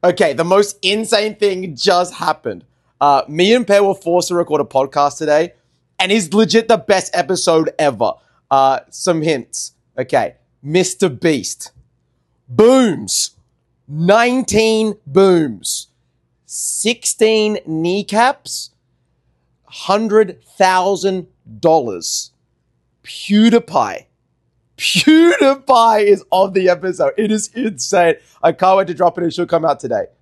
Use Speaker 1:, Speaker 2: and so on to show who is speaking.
Speaker 1: Okay, the most insane thing just happened. Me and Pear were forced to record a podcast today, and it's legit the best episode ever. Some hints. Okay, Mr. Beast. Booms. 19 booms. 16 kneecaps. $100,000. PewDiePie. PewDiePie is on the episode. It is insane. I can't wait to drop it. It should come out today.